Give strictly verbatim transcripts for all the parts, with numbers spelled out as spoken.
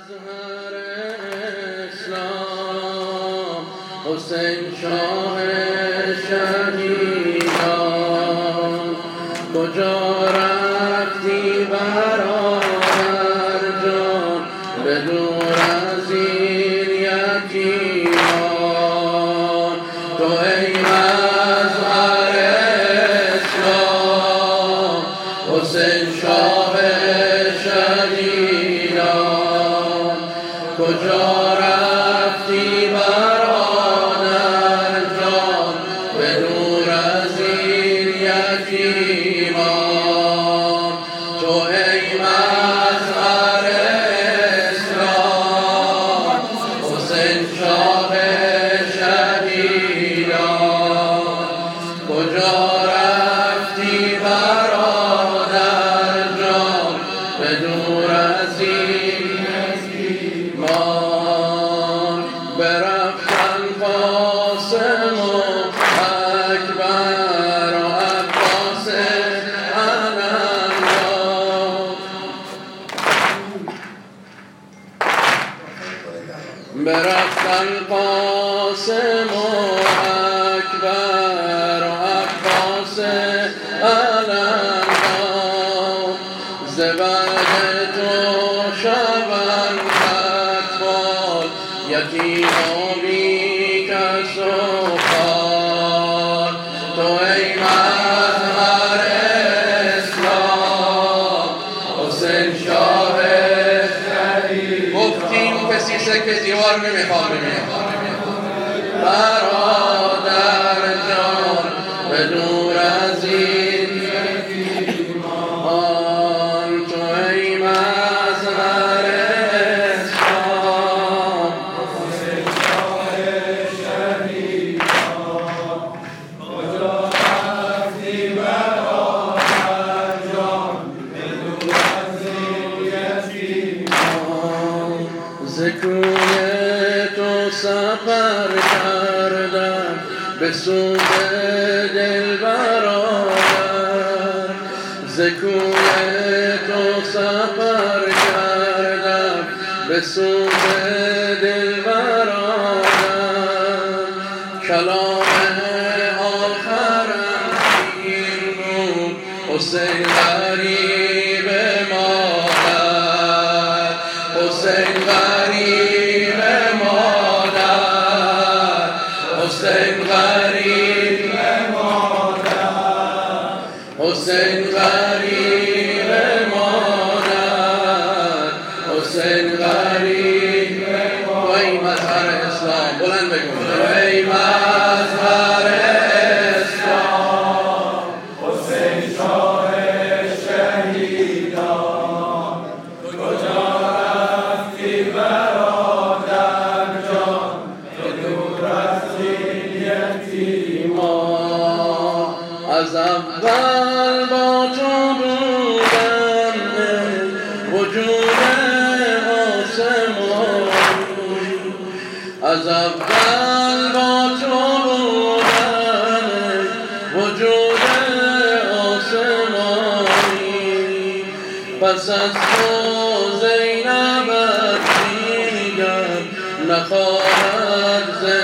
مظهر اسلام حسین شاه شهیدان کجا رفتی برادر جان به دور از این یتیمان تو ای مظهر اسلام حسین شاه شهیدان کجا رفتی برادر جان به دور از این یتیمان تو ای مظهر اسلام حسین شاه شهیدان کجا رفتی برادر جان به دور از این یتیمان برفتن قاسم و اکبر و عباس علمدار برفتن قاسم و اکبر و عباس علمدار ز بعد تو شبن اطفال یتیم و بی کس و خال تو ای مظهر اسلام حسین شاه شهید گفتیم کسی سکه دیوار نمیخوام برادر جان به دور از این یتیمان تو ای مظهر اسلام حسین شاه شهیدان کجا رفتی برادر جان به دور از این یتیمان ز کوی تو سفر کردم به سوی دل برادر ز کوی تو سفر کردم به سوی دل برادر کلام آخرم این بود حسین غریب مادر حسین غریب مادر حسین غریب مادر حسین غریب مادر حسین غریب مادر ای مظهر اسلام بلند بگو ای مظهر اسلام حسین شاه شهیدان کجا رفتی برادر جان به دور از این یتیمان از اول با تو بودم وجود آسمانی از اول با تو بودم وجود آسمانی پس از تو زینبت دیگر نخواهد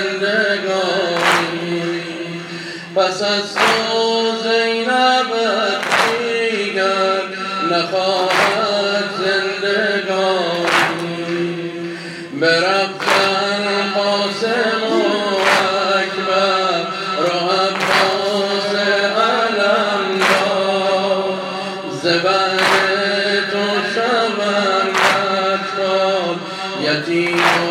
زندگانی پس از تو زینبت دیگر نخواهد زندگانی برفتن قاسم و اکبر و عباس علمدار ز بعد تو شبن اطفال یتیم و